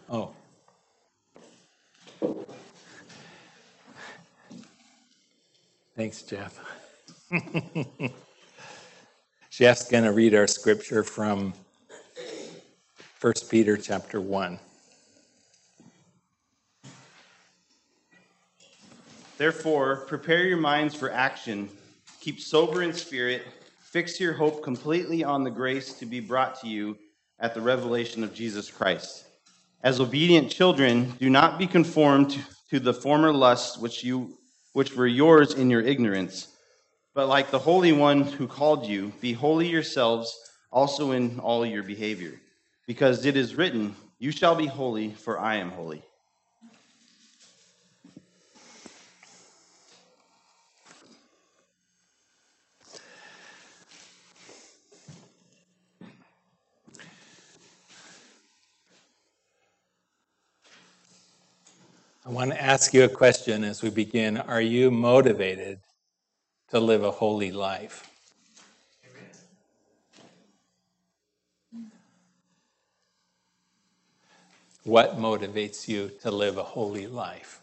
Oh. Thanks, Jeff. Jeff's going to read our scripture from 1 Peter chapter 1. Therefore, prepare your minds for action. Keep sober in spirit. Fix your hope completely on the grace to be brought to you at the revelation of Jesus Christ. As obedient children, do not be conformed to the former lusts which were yours in your ignorance. But like the Holy One who called you, be holy yourselves also in all your behavior. Because it is written, you shall be holy, for I am holy. I want to ask you a question as we begin. Are you motivated to live a holy life? What motivates you to live a holy life?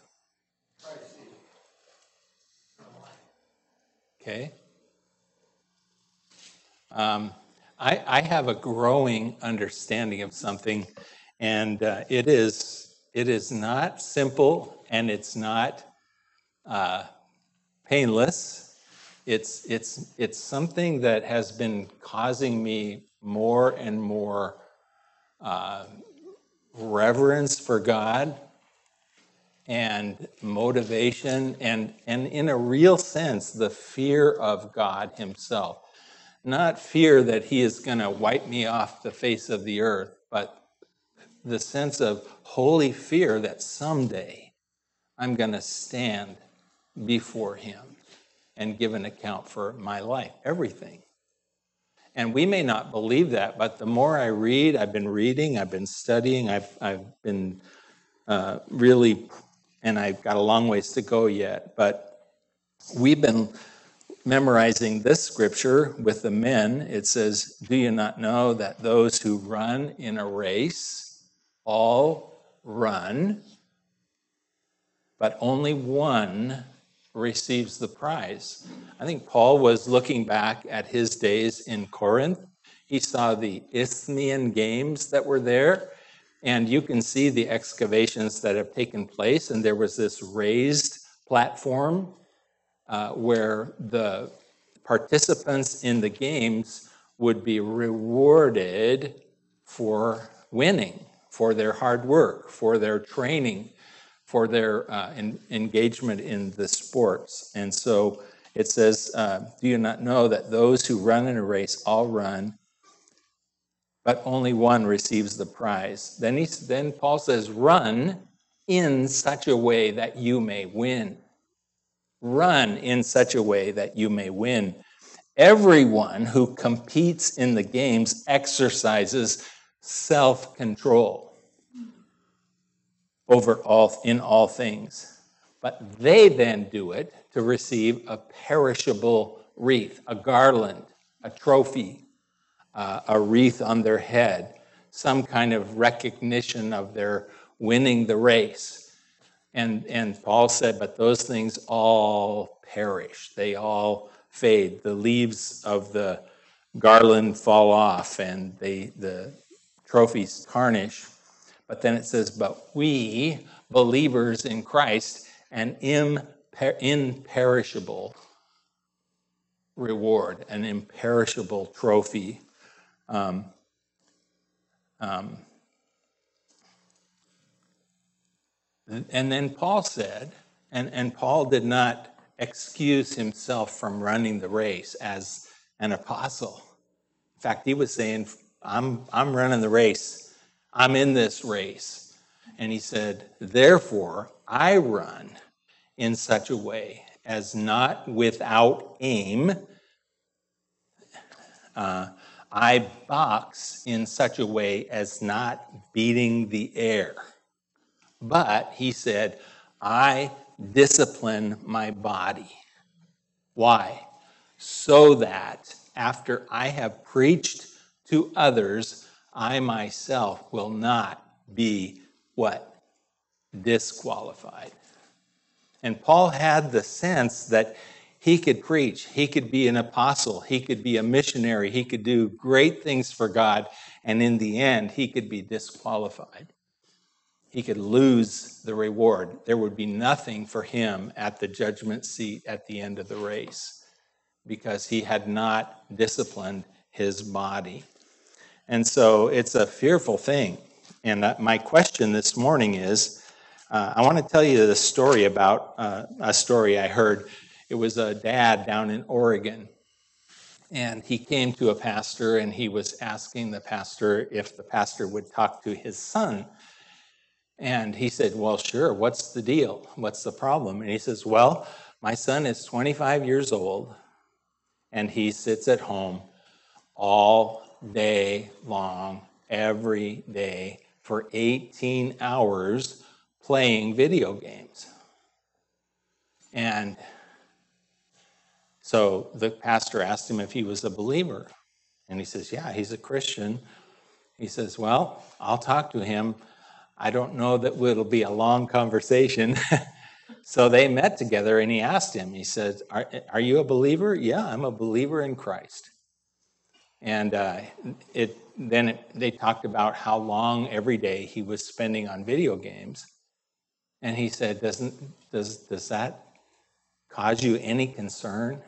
Okay. I have a growing understanding of something, and it is not simple, and it's not painless. It's something that has been causing me more and more reverence for God and motivation, and in a real sense, the fear of God himself. Not fear that he is going to wipe me off the face of the earth, but the sense of holy fear that someday I'm going to stand before him and give an account for my life, everything. And we may not believe that, but the more I read, I've been reading, I've been studying, I've been really, and I've got a long ways to go yet, but we've been memorizing this scripture with the men. It says, do you not know that those who run in a race all run, but only one receives the prize? I think Paul was looking back at his days in Corinth. He saw the Isthmian games that were there, and you can see the excavations that have taken place, and there was this raised platform where the participants in the games would be rewarded for winning, for their hard work, for their training, for their engagement in the sports. And so it says, do you not know that those who run in a race all run, but only one receives the prize? Then Paul says, run in such a way that you may win. Run in such a way that you may win. Everyone who competes in the games exercises self-control in all things. But they then do it to receive a perishable wreath, a garland, a trophy, a wreath on their head, some kind of recognition of their winning the race. And Paul said, but those things all perish. They all fade. The leaves of the garland fall off and the trophies tarnish. But then it says, but we, believers in Christ, an imperishable reward, an imperishable trophy. And then Paul said, and Paul did not excuse himself from running the race as an apostle. In fact, he was saying, I'm running the race. I'm in this race. And he said, therefore, I run in such a way as not without aim. I box in such a way as not beating the air. But he said, I discipline my body. Why? So that after I have preached to others, I myself will not be what? Disqualified. And Paul had the sense that he could preach, he could be an apostle, he could be a missionary, he could do great things for God, and in the end, he could be disqualified. He could lose the reward. There would be nothing for him at the judgment seat at the end of the race because he had not disciplined his body. And so it's a fearful thing. And my question this morning is, I want to tell you the story about a story I heard. It was a dad down in Oregon. And he came to a pastor and he was asking the pastor if the pastor would talk to his son. And he said, well, sure, what's the deal? What's the problem? And he says, well, my son is 25 years old and he sits at home all day long, every day, for 18 hours playing video games. And so the pastor asked him if he was a believer. And he says, yeah, he's a Christian. He says, well, I'll talk to him. I don't know that it'll be a long conversation. So they met together and he asked him, he said, are you a believer? Yeah, I'm a believer in Christ. And they talked about how long every day he was spending on video games. And he said, does that cause you any concern?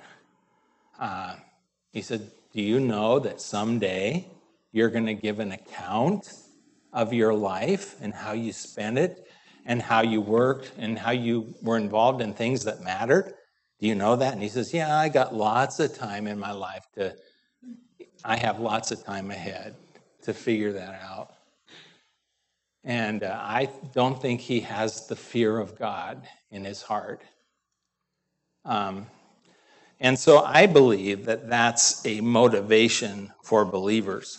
He said, do you know that someday you're going to give an account of your life and how you spent it and how you worked and how you were involved in things that mattered? Do you know that? And he says, yeah, I got lots of time in my life I have lots of time ahead to figure that out. And I don't think he has the fear of God in his heart. And so I believe that that's a motivation for believers.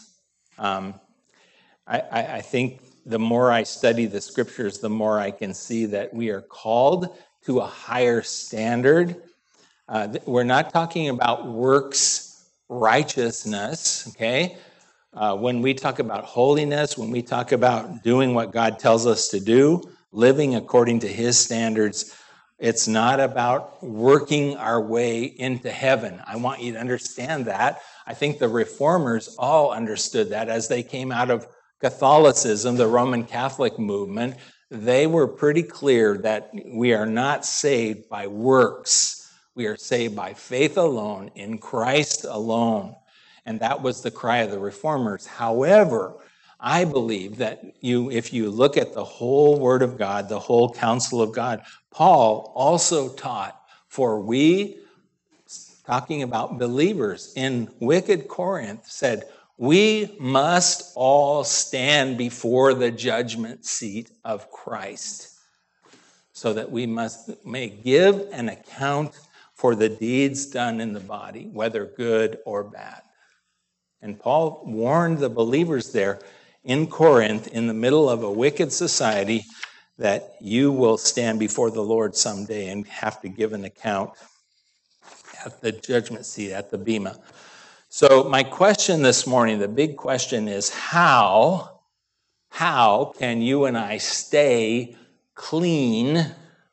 I think the more I study the scriptures, the more I can see that we are called to a higher standard. We're not talking about works righteousness, okay? When we talk about holiness, when we talk about doing what God tells us to do, living according to his standards, it's not about working our way into heaven. I want you to understand that. I think the reformers all understood that as they came out of Catholicism, the Roman Catholic movement. They were pretty clear that we are not saved by works. We are saved by faith alone, in Christ alone. And that was the cry of the reformers. However, I believe that if you look at the whole Word of God, the whole counsel of God, Paul also taught, for we, talking about believers in wicked Corinth, said, we must all stand before the judgment seat of Christ, so that we may give an account for the deeds done in the body, whether good or bad. And Paul warned the believers there in Corinth, in the middle of a wicked society, that you will stand before the Lord someday and have to give an account at the judgment seat, at the bema. So my question this morning, the big question is, how can you and I stay clean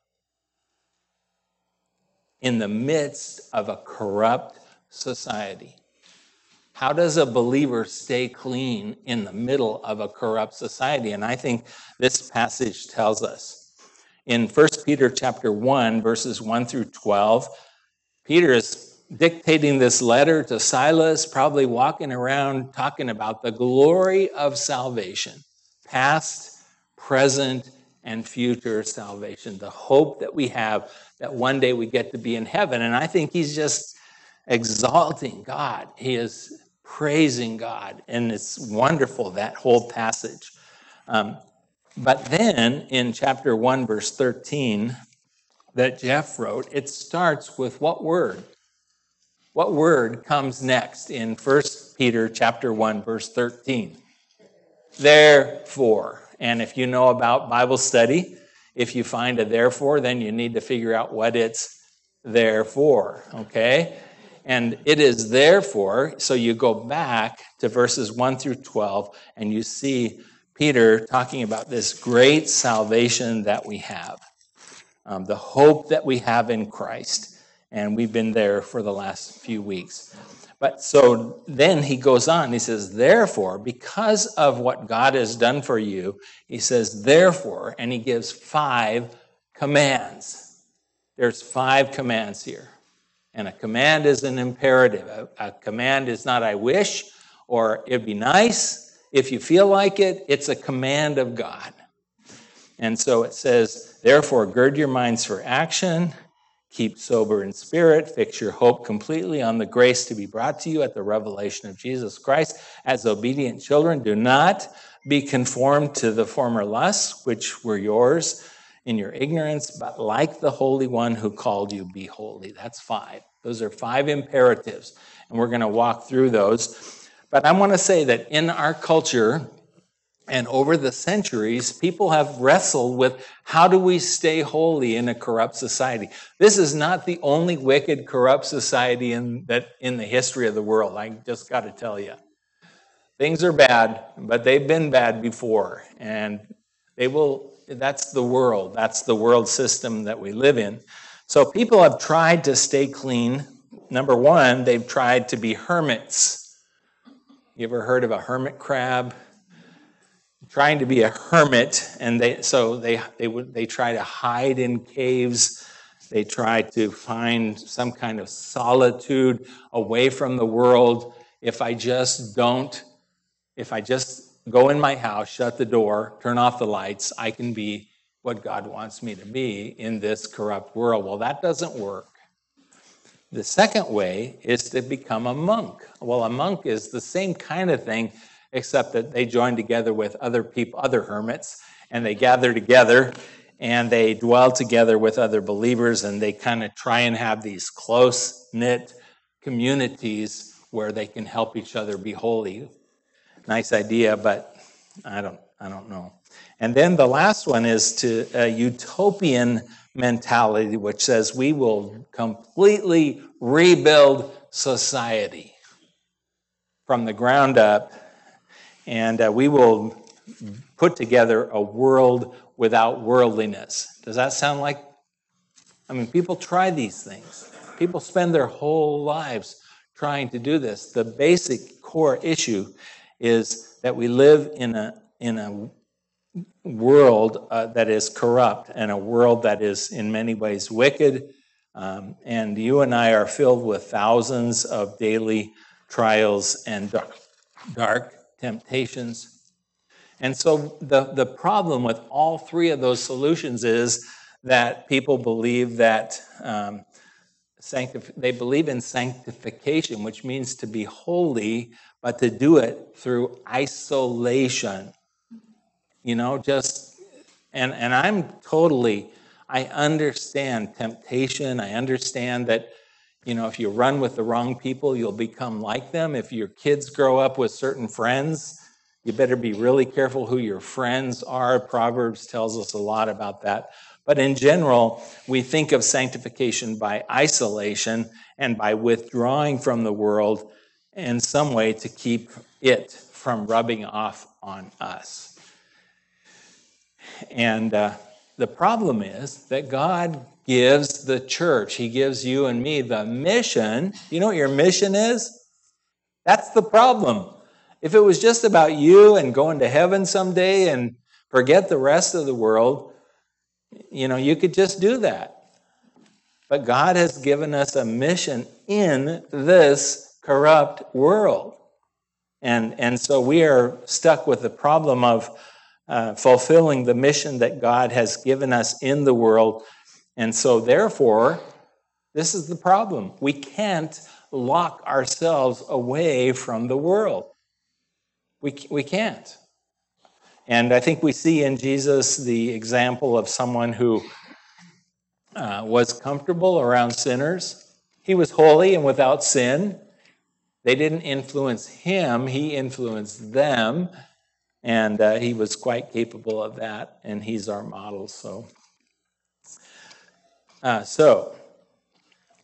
in the midst of a corrupt society? How does a believer stay clean in the middle of a corrupt society? And I think this passage tells us. In 1 Peter chapter 1, verses 1 through 12, Peter is dictating this letter to Silas, probably walking around talking about the glory of salvation, past, present, and future salvation, the hope that we have that one day we get to be in heaven. And I think he's just exalting God. He is praising God. And it's wonderful, that whole passage. But then in chapter 1, verse 13, that Jeff wrote, it starts with what word? What word comes next in 1 Peter chapter 1, verse 13? Therefore. And if you know about Bible study, if you find a therefore, then you need to figure out what it's there for, okay? And it is therefore, so you go back to verses 1 through 12, and you see Peter talking about this great salvation that we have, the hope that we have in Christ. And we've been there for the last few weeks. But so then he goes on, he says, therefore, because of what God has done for you, he says, therefore, and he gives 5 commands. There's 5 commands here. And a command is an imperative. A command is not I wish, or it'd be nice. If you feel like it, it's a command of God. And so it says, therefore, gird your minds for action, keep sober in spirit, fix your hope completely on the grace to be brought to you at the revelation of Jesus Christ. As obedient children, do not be conformed to the former lusts, which were yours in your ignorance, but like the Holy One who called you, be holy. That's 5. Those are 5 imperatives, and we're going to walk through those. But I want to say that in our culture, and over the centuries, people have wrestled with how do we stay holy in a corrupt society. This is not the only wicked, corrupt society in the history of the world. I just got to tell you. Things are bad, but they've been bad before. And that's the world. That's the world system that we live in. So people have tried to stay clean. Number 1, they've tried to be hermits. You ever heard of a hermit crab? Trying to be a hermit, and they try to hide in caves. They try to find some kind of solitude away from the world. If I just go in my house, shut the door, turn off the lights, I can be what God wants me to be in this corrupt world. Well, that doesn't work. The second way is to become a monk. Well, a monk is the same kind of thing, except that they join together with other people, other hermits, and they gather together and they dwell together with other believers, and they kind of try and have these close-knit communities where they can help each other be holy. Nice idea, but I don't know. And then the last one is to a utopian mentality, which says we will completely rebuild society from the ground up. And we will put together a world without worldliness. Does that sound like? People try these things. People spend their whole lives trying to do this. The basic core issue is that we live in a world that is corrupt, and a world that is in many ways wicked. And you and I are filled with thousands of daily trials and dark temptations. And so the problem with all 3 of those solutions is that people believe that they believe in sanctification, which means to be holy, but to do it through isolation. And I understand temptation. I understand that if you run with the wrong people, you'll become like them. If your kids grow up with certain friends, you better be really careful who your friends are. Proverbs tells us a lot about that. But in general, we think of sanctification by isolation and by withdrawing from the world in some way to keep it from rubbing off on us. And the problem is that God gives the church, He gives you and me the mission. You know what your mission is? That's the problem. If it was just about you and going to heaven someday and forget the rest of the world, you could just do that. But God has given us a mission in this corrupt world. And so we are stuck with the problem of fulfilling the mission that God has given us in the world. And so therefore, this is the problem. We can't lock ourselves away from the world. We can't. And I think we see in Jesus the example of someone who was comfortable around sinners. He was holy and without sin. They didn't influence him. He influenced them. And he was quite capable of that. And he's our model. So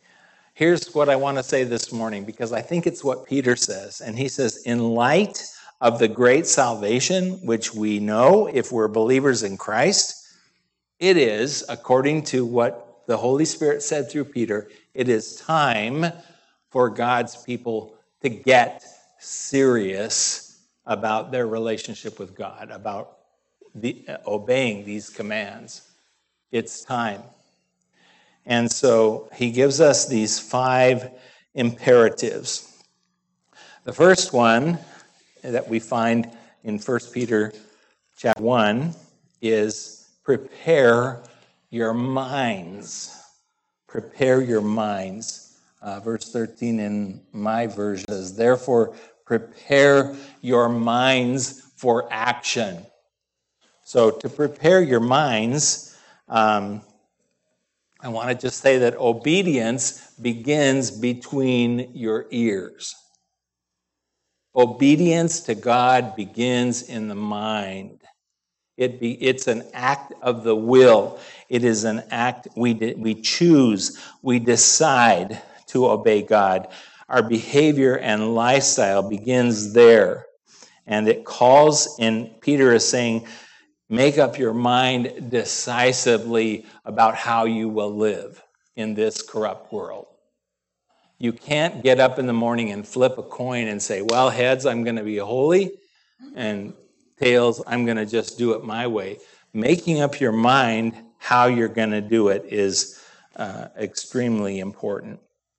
here's what I want to say this morning, because I think it's what Peter says. And he says, in light of the great salvation, which we know if we're believers in Christ, it is, according to what the Holy Spirit said through Peter, it is time for God's people to get serious about their relationship with God, about obeying these commands. It's time. And so he gives us these 5 imperatives. The first one that we find in 1 Peter chapter 1 is prepare your minds. Prepare your minds. Verse 13 in my version says, therefore, prepare your minds for action. So to prepare your minds, I want to just say that obedience begins between your ears. Obedience to God begins in the mind. It's an act of the will. It is an act we choose, we decide to obey God. Our behavior and lifestyle begins there. And it calls, and Peter is saying, make up your mind decisively about how you will live in this corrupt world. You can't get up in the morning and flip a coin and say, well, heads, I'm going to be holy, and tails, I'm going to just do it my way. Making up your mind how you're going to do it is extremely important.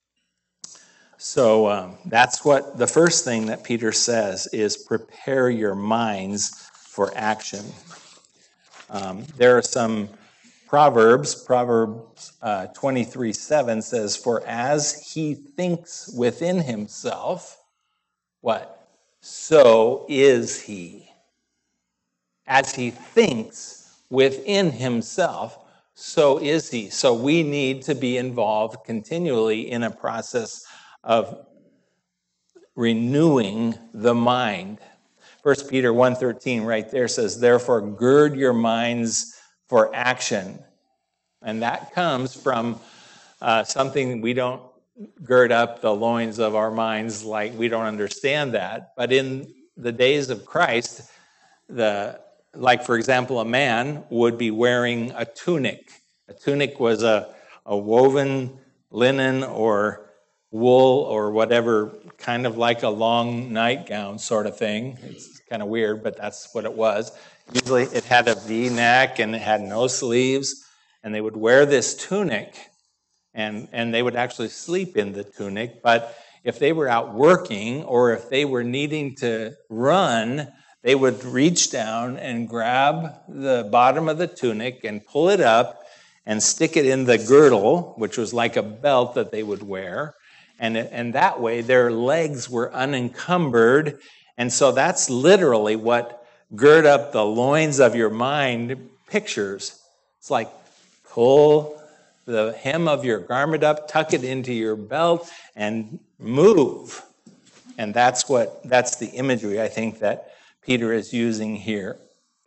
So that's what the first thing that Peter says is prepare your minds for action. There are some Proverbs 23:7 says, for as he thinks within himself, what? So is he. As he thinks within himself, so is he. So we need to be involved continually in a process of renewing the mind. 1 Peter 1:13 right there says, therefore gird your minds for action. And that comes from something we don't gird up the loins of our minds like we don't understand that. But in the days of Christ, like for example, a man would be wearing a tunic. A tunic was a woven linen or wool or whatever, kind of like a long nightgown sort of thing. It's kind of weird, but that's what it was. Usually it had a V-neck and it had no sleeves, and they would wear this tunic, and they would actually sleep in the tunic. But if they were out working or if they were needing to run, they would reach down and grab the bottom of the tunic and pull it up and stick it in the girdle, which was like a belt that they would wear. And that way their legs were unencumbered. And so that's literally what gird up the loins of your mind pictures. It's like pull the hem of your garment up, tuck it into your belt, and move. And that's the imagery I think that Peter is using here.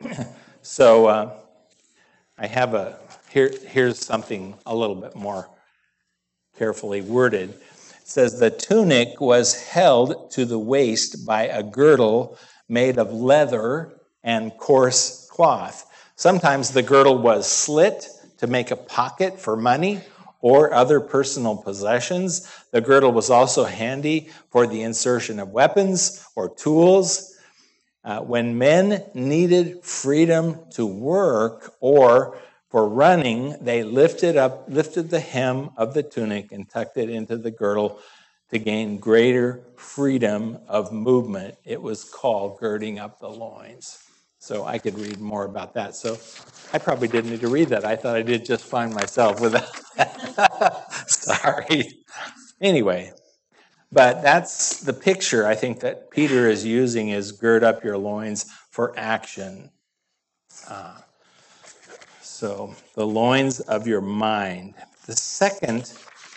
So I have here's something a little bit more carefully worded. It says, the tunic was held to the waist by a girdle made of leather and coarse cloth. Sometimes the girdle was slit to make a pocket for money or other personal possessions. The girdle was also handy for the insertion of weapons or tools. When men needed freedom to work or for running, they lifted the hem of the tunic and tucked it into the girdle to gain greater freedom of movement. It was called girding up the loins. So I could read more about that. So I probably didn't need to read that. I thought I did just fine myself without that. Sorry. Anyway, but that's the picture I think that Peter is using, is gird up your loins for action. So the loins of your mind. The second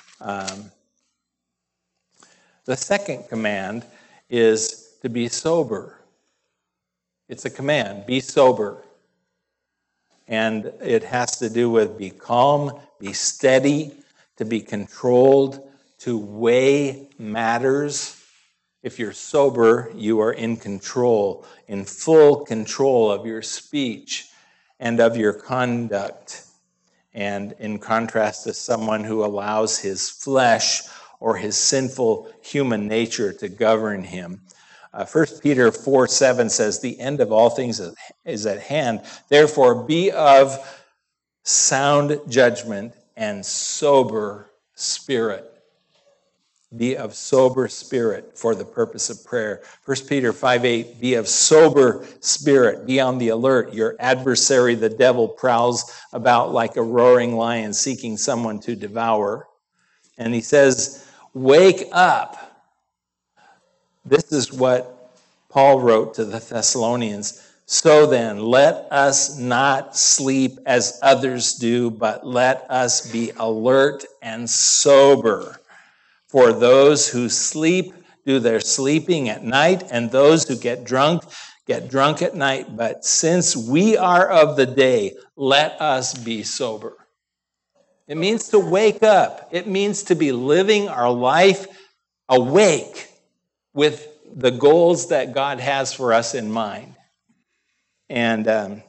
command is to be sober. It's a command, be sober. And it has to do with be calm, be steady, to be controlled, to weigh matters. If you're sober, you are in control, in full control of your speech and of your conduct. And in contrast to someone who allows his flesh or his sinful human nature to govern him. 1 Peter 4:7 says, the end of all things is at hand. Therefore, be of sound judgment and sober spirit. Be of sober spirit for the purpose of prayer. 1 Peter 5:8, be of sober spirit. Be on the alert. Your adversary, the devil, prowls about like a roaring lion seeking someone to devour. And he says, wake up. This is what Paul wrote to the Thessalonians. So then, let us not sleep as others do, but let us be alert and sober. For those who sleep do their sleeping at night, and those who get drunk at night. But since we are of the day, let us be sober. It means to wake up. It means to be living our life awake with the goals that God has for us in mind. And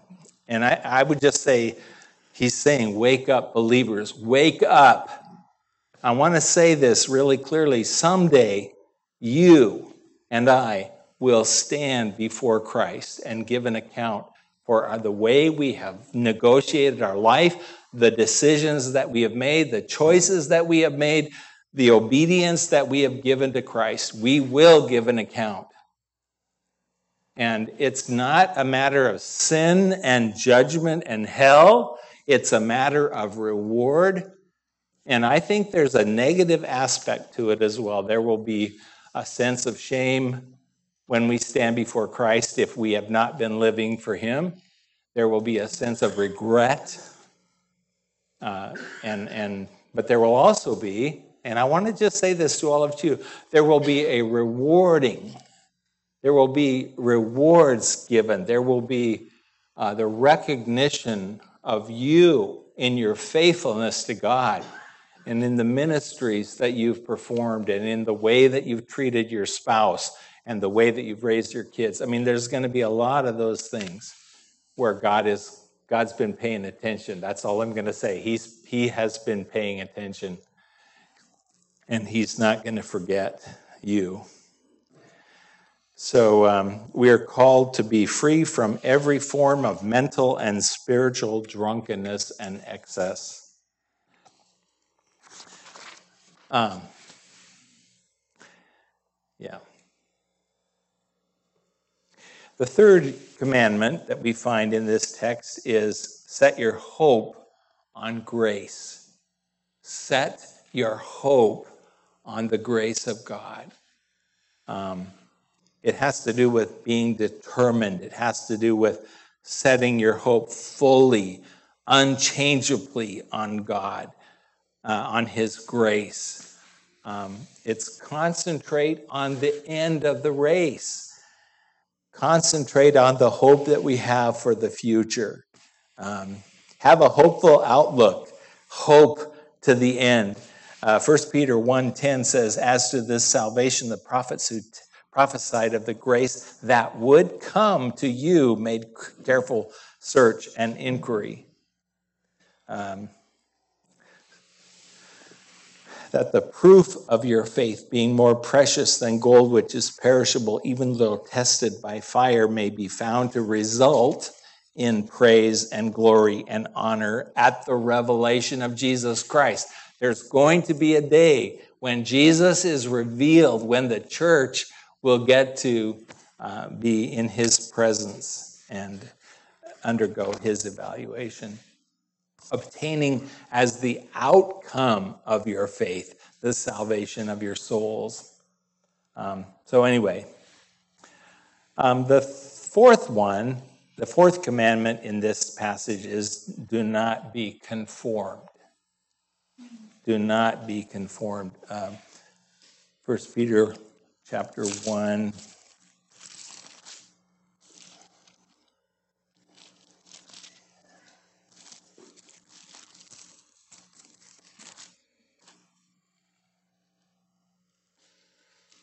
I would just say, he's saying, wake up, believers, wake up. I want to say this really clearly. Someday, you and I will stand before Christ and give an account for the way we have negotiated our life, the decisions that we have made, the choices that we have made, the obedience that we have given to Christ. We will give an account. And it's not a matter of sin and judgment and hell. It's a matter of reward. And I think there's a negative aspect to it as well. There will be a sense of shame when we stand before Christ if we have not been living for him. There will be a sense of regret. But there will also be, and I want to just say this to all of you, there will be a rewarding. There will be rewards given. There will be the recognition of you in your faithfulness to God and in the ministries that you've performed and in the way that you've treated your spouse and the way that you've raised your kids. I mean, there's going to be a lot of those things where God's been paying attention. That's all I'm going to say. He has been paying attention, and he's not going to forget you. So we are called to be free from every form of mental and spiritual drunkenness and excess. The third commandment that we find in this text is set your hope on grace. Set your hope on the grace of God. It has to do with being determined. It has to do with setting your hope fully, unchangeably on God, on his grace. It's concentrate on the end of the race. Concentrate on the hope that we have for the future. Have a hopeful outlook. Hope to the end. 1 Peter 1:10 says, as to this salvation, the prophets who prophesied of the grace that would come to you made careful search and inquiry. That the proof of your faith, being more precious than gold which is perishable, even though tested by fire, may be found to result in praise and glory and honor at the revelation of Jesus Christ. There's going to be a day when Jesus is revealed, when the church will get to be in his presence and undergo his evaluation. Obtaining as the outcome of your faith the salvation of your souls. So anyway, the fourth commandment in this passage is do not be conformed. Do not be conformed. 1 Peter chapter 1.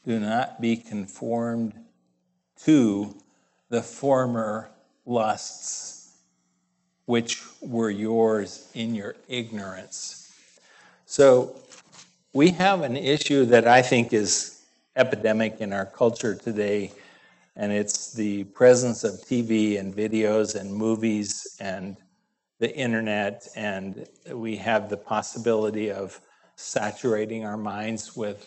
do not be conformed to the former lusts which were yours in your ignorance. So we have an issue that I think is epidemic in our culture today, and it's the presence of TV and videos and movies and the internet, and we have the possibility of saturating our minds with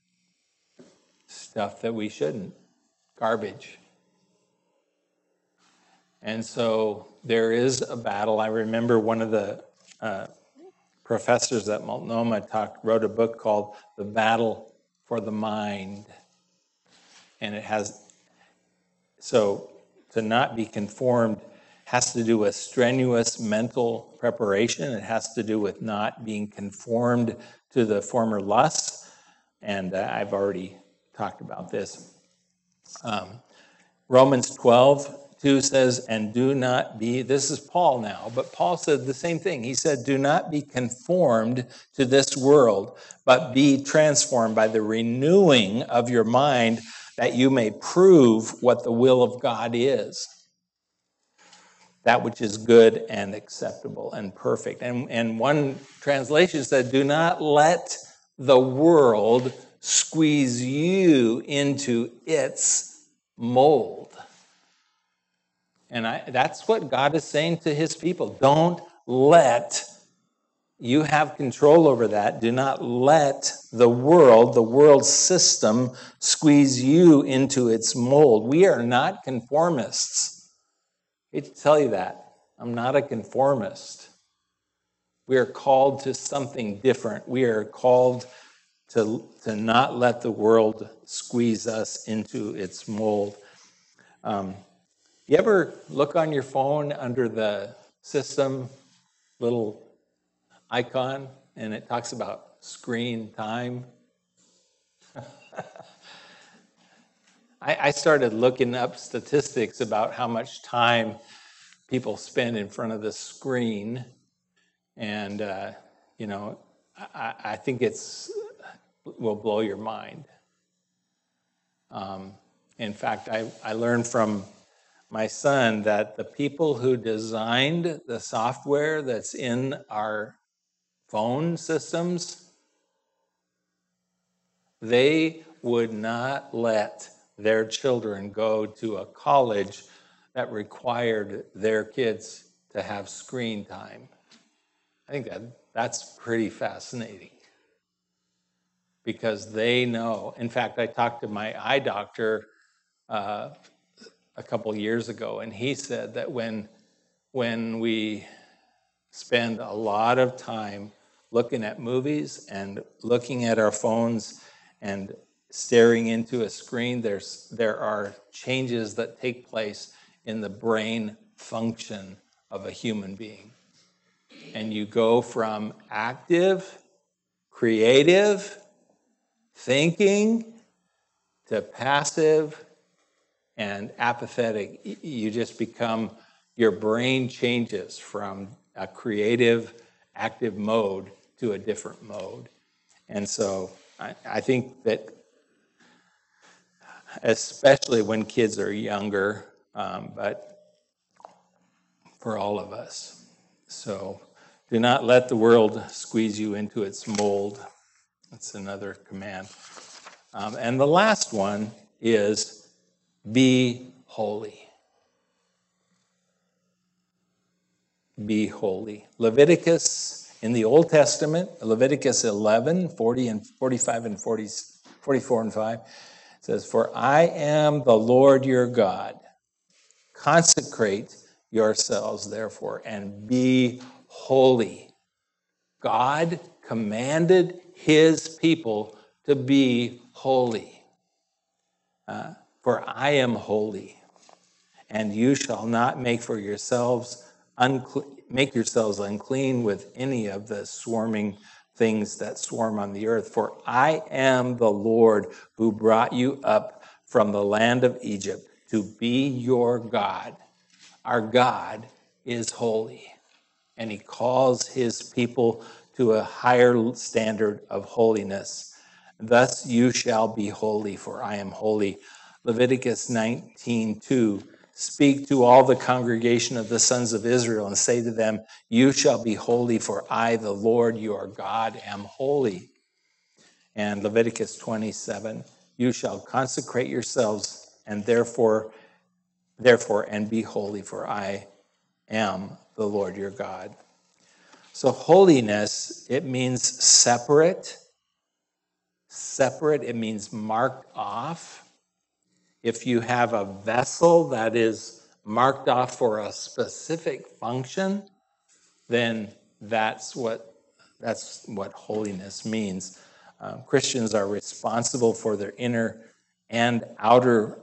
stuff that we shouldn't, garbage. And so there is a battle. I remember one of the professors at Multnomah wrote a book called The Battle for the Mind. And it has, so to not be conformed has to do with strenuous mental preparation. It has to do with not being conformed to the former lusts. And I've already talked about this. Romans 12:2 says, and do not be, this is Paul now, but Paul said the same thing. He said, do not be conformed to this world, but be transformed by the renewing of your mind, that you may prove what the will of God is, that which is good and acceptable and perfect. And one translation said, do not let the world squeeze you into its mold. And that's what God is saying to his people. Don't let, you have control over that. Do not let the world system, squeeze you into its mold. We are not conformists. I hate to tell you that. I'm not a conformist. We are called to something different. We are called to not let the world squeeze us into its mold. You ever look on your phone under the system little icon and it talks about screen time? I started looking up statistics about how much time people spend in front of the screen. And, I think will blow your mind. In fact, I learned from my son that the people who designed the software that's in our phone systems, they would not let their children go to a college that required their kids to have screen time. I think that's pretty fascinating because they know. In fact, I talked to my eye doctor a couple years ago, and he said that when we spend a lot of time looking at movies and looking at our phones and staring into a screen, there are changes that take place in the brain function of a human being. And you go from active, creative, thinking, to passive and apathetic. You just become, your brain changes from a creative, active mode to a different mode. And so I think that especially when kids are younger, but for all of us. So do not let the world squeeze you into its mold. That's another command. And the last one is be holy. Be holy. Leviticus in the Old Testament, Leviticus 11, 40 and 45 and 44 and 5, says, for I am the Lord your God. Consecrate yourselves, therefore, and be holy. God commanded his people to be holy. For I am holy, and you shall not make yourselves unclean with any of the swarming things that swarm on the earth. For I am the Lord who brought you up from the land of Egypt to be your God. Our God is holy, and he calls his people to a higher standard of holiness Thus you shall be holy, for I am holy. Leviticus 19:2. Speak to all the congregation of the sons of Israel and say to them, you shall be holy, for I, the Lord your God, am holy. And Leviticus 27, you shall consecrate yourselves and therefore and be holy, for I am the Lord your God. So holiness, it means separate, it means marked off. If you have a vessel that is marked off for a specific function, then that's what holiness means. Christians are responsible for their inner and outer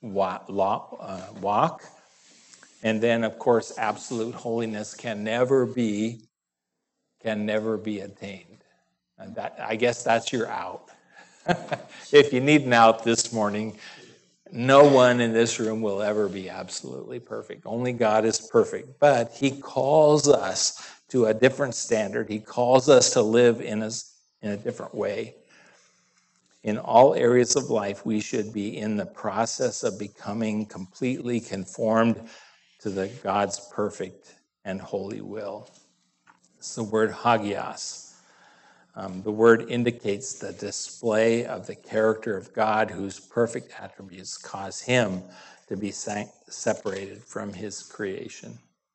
walk. And then, of course, absolute holiness can never be attained. And I guess that's your out. If you need an out this morning, no one in this room will ever be absolutely perfect. Only God is perfect. But he calls us to a different standard. He calls us to live in a different way. In all areas of life, we should be in the process of becoming completely conformed to the God's perfect and holy will. It's the word hagios. The word indicates the display of the character of God, whose perfect attributes cause him to be separated from his creation.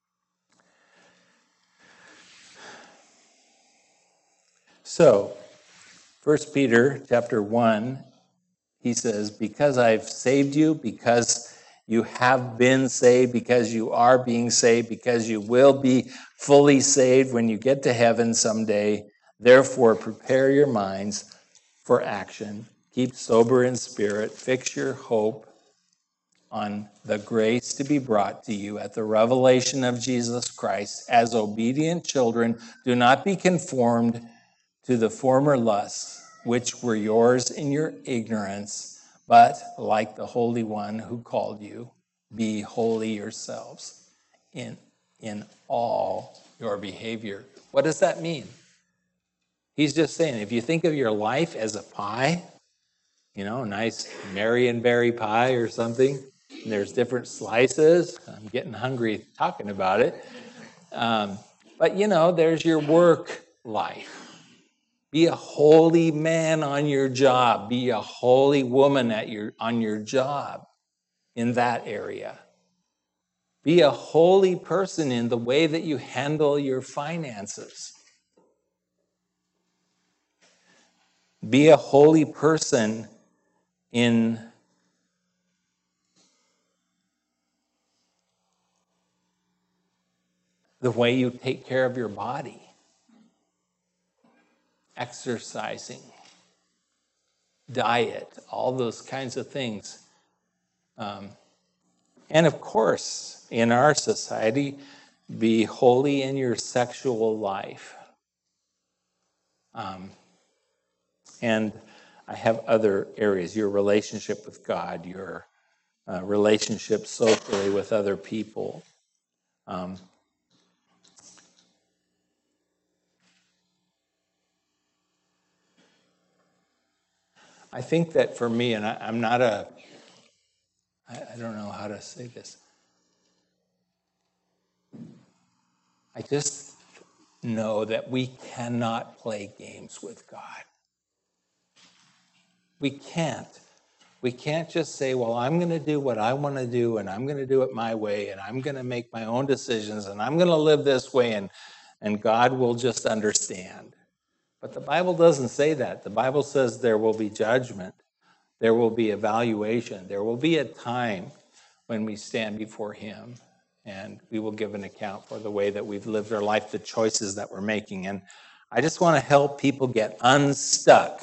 So, 1 Peter chapter 1, he says, because I've saved you, because you have been saved, because you are being saved, because you will be fully saved when you get to heaven someday, therefore prepare your minds for action. Keep sober in spirit. Fix your hope on the grace to be brought to you at the revelation of Jesus Christ. As obedient children, do not be conformed to the former lusts which were yours in your ignorance, but like the Holy One who called you, be holy yourselves in all your behavior. What does that mean? He's just saying, if you think of your life as a pie, a nice Marionberry pie or something, and there's different slices. I'm getting hungry talking about it. But there's your work life. Be a holy man on your job. Be a holy woman on your job in that area. Be a holy person in the way that you handle your finances. Be a holy person in the way you take care of your body. Exercising, diet, all those kinds of things. And of course, in our society, be holy in your sexual life. And I have other areas, your relationship with God, your relationship socially with other people. I think that for me, and I'm not I don't know how to say this. I just know that we cannot play games with God. We can't. We can't just say, well, I'm going to do what I want to do, and I'm going to do it my way, and I'm going to make my own decisions, and I'm going to live this way, and God will just understand. But the Bible doesn't say that. The Bible says there will be judgment. There will be evaluation. There will be a time when we stand before him, and we will give an account for the way that we've lived our life, the choices that we're making. And I just want to help people get unstuck.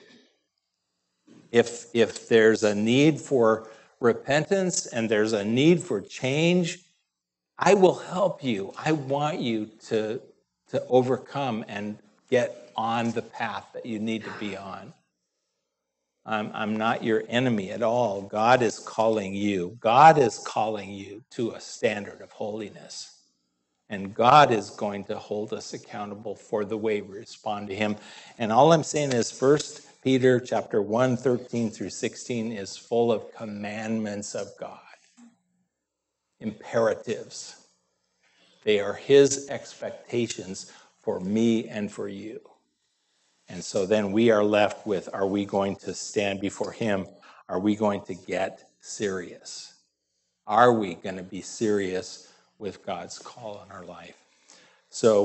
If there's a need for repentance and there's a need for change, I will help you. I want you to overcome and get on the path that you need to be on. I'm not your enemy at all. God is calling you. God is calling you to a standard of holiness. And God is going to hold us accountable for the way we respond to him. And all I'm saying is, 1 Peter chapter 1, 13 through 16 is full of commandments of God, imperatives. They are his expectations for me and for you. And so then we are left with, are we going to stand before him? Are we going to get serious? Are we going to be serious with God's call on our life? So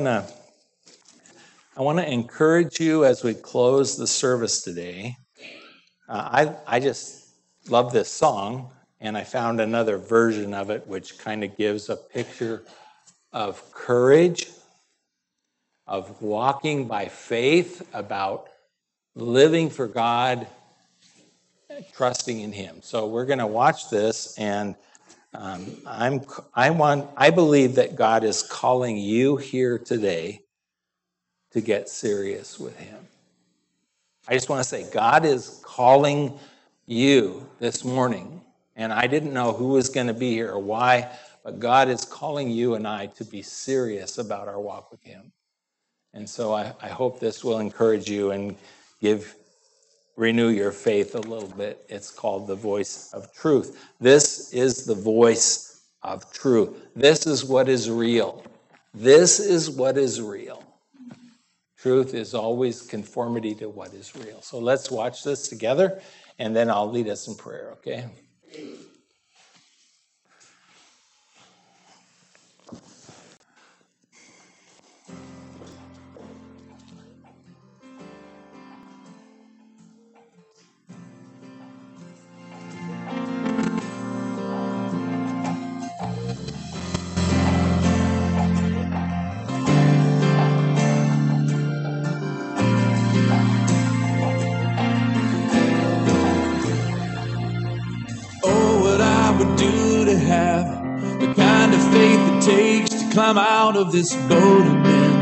I want to encourage you as we close the service today. I just love this song, and I found another version of it which kind of gives a picture of courage, of walking by faith, about living for God, trusting in him. So we're going to watch this, and I believe that God is calling you here today to get serious with him. I just want to say, God is calling you this morning, and I didn't know who was going to be here or why, but God is calling you and I to be serious about our walk with him. And so I hope this will encourage you and renew your faith a little bit. It's called the voice of truth. This is the voice of truth. This is what is real. This is what is real. Truth is always conformity to what is real. So let's watch this together, and then I'll lead us in prayer, okay? Climb out of this boat again,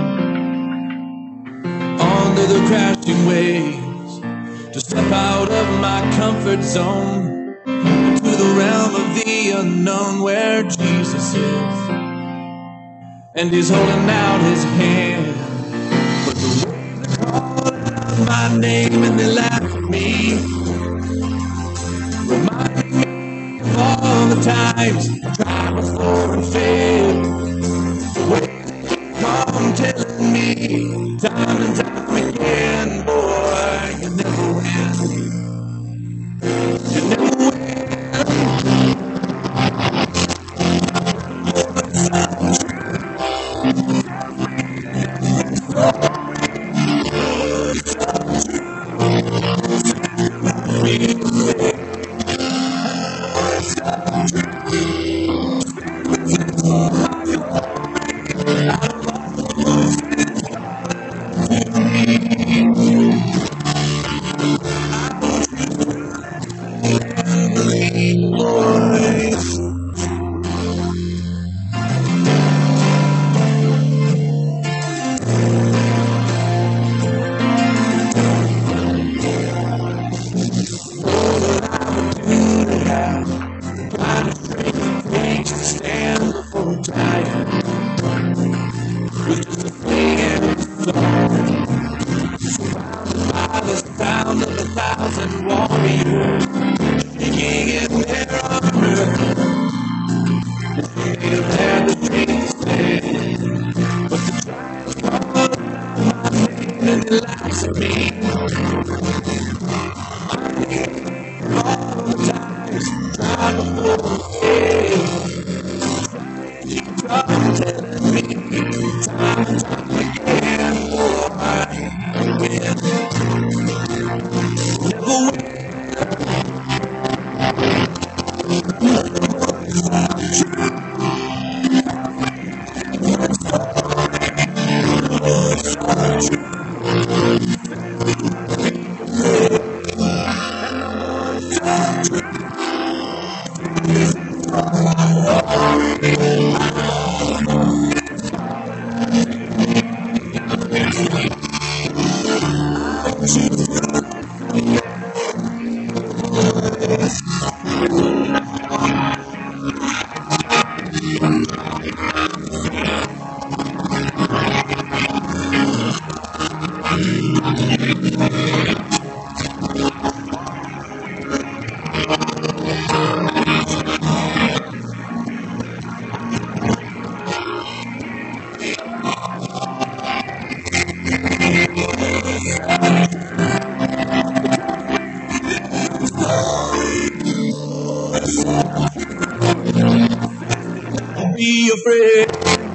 onto the crashing waves, to step out of my comfort zone, to the realm of the unknown where Jesus is, and he's holding out his hand. But the waves are calling out my name and they laugh at me, reminding me of all the times I tried before and failed. Come telling me time and time again, boy, you never win. You never win. Don't be afraid.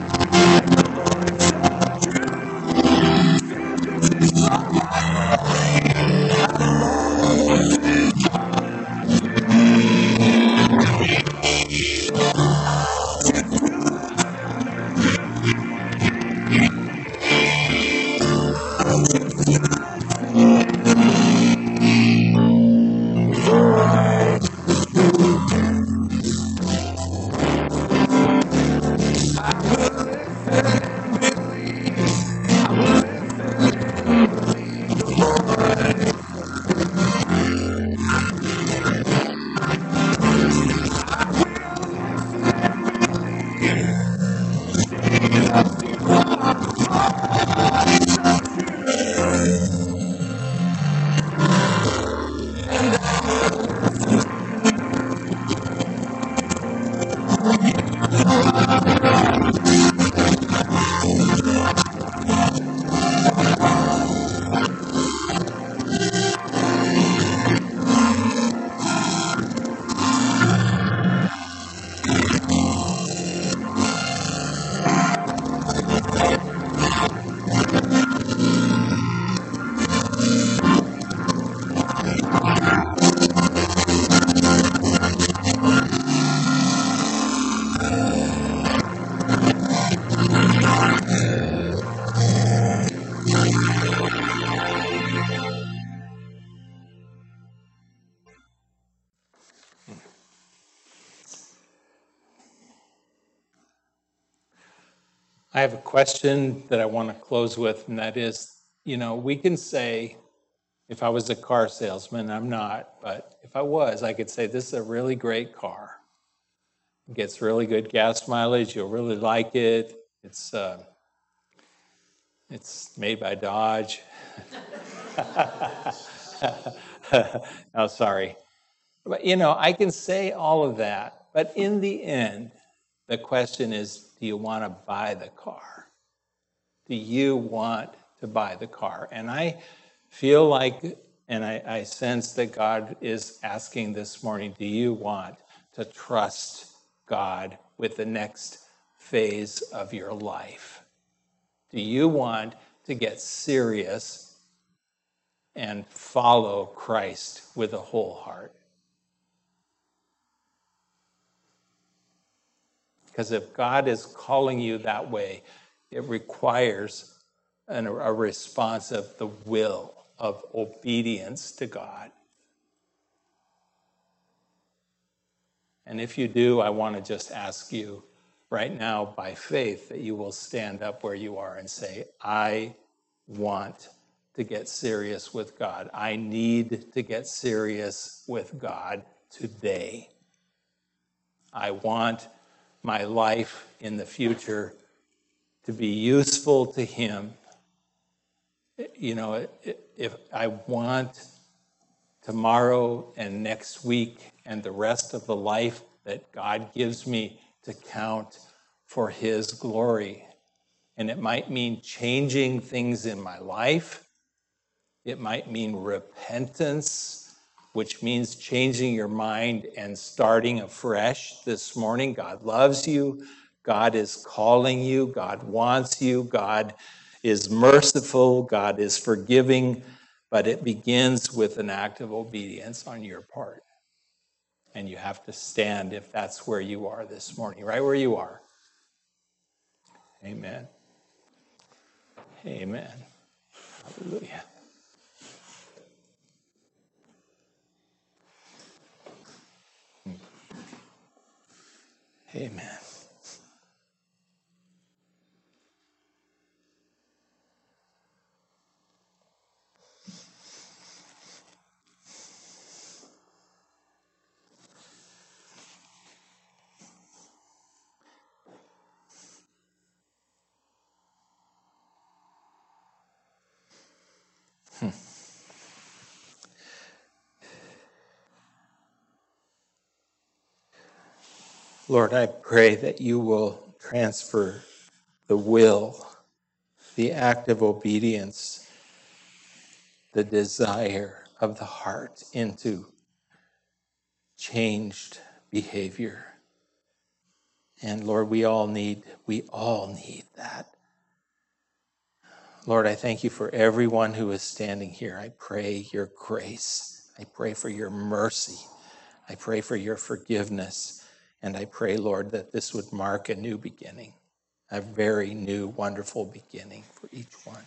I have a question that I want to close with, and that is, we can say, if I was a car salesman, I'm not, but if I was, I could say, this is a really great car. It gets really good gas mileage. You'll really like it. It's made by Dodge. Oh, sorry. But, I can say all of that. But in the end, the question is, do you want to buy the car? Do you want to buy the car? And I feel like, and I sense that God is asking this morning, do you want to trust God with the next phase of your life? Do you want to get serious and follow Christ with a whole heart? Because if God is calling you that way, it requires a response of the will, of obedience to God. And if you do, I want to just ask you right now by faith that you will stand up where you are and say, I want to get serious with God. I need to get serious with God today. I want my life in the future to be useful to Him. If I want tomorrow and next week and the rest of the life that God gives me to count for His glory. And it might mean changing things in my life. It might mean repentance, which means changing your mind and starting afresh this morning. God loves you. God is calling you. God wants you. God is merciful. God is forgiving. But it begins with an act of obedience on your part. And you have to stand if that's where you are this morning, right where you are. Amen. Amen. Hallelujah. Amen. Lord, I pray that you will transfer the will, the act of obedience, the desire of the heart into changed behavior. And Lord, we all need that. Lord, I thank you for everyone who is standing here. I pray your grace. I pray for your mercy. I pray for your forgiveness. And I pray, Lord, that this would mark a new beginning, a very new, wonderful beginning for each one.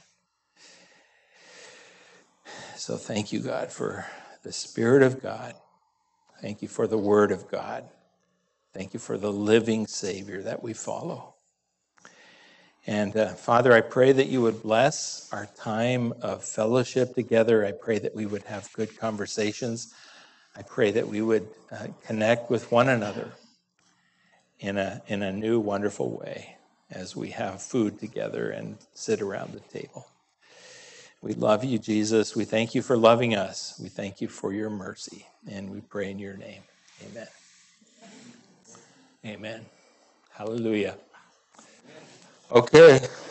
So thank you, God, for the Spirit of God. Thank you for the Word of God. Thank you for the living Savior that we follow. And Father, I pray that you would bless our time of fellowship together. I pray that we would have good conversations. I pray that we would connect with one another in a new, wonderful way as we have food together and sit around the table. We love you, Jesus. We thank you for loving us. We thank you for your mercy. And we pray in your name. Amen. Amen. Hallelujah. Okay.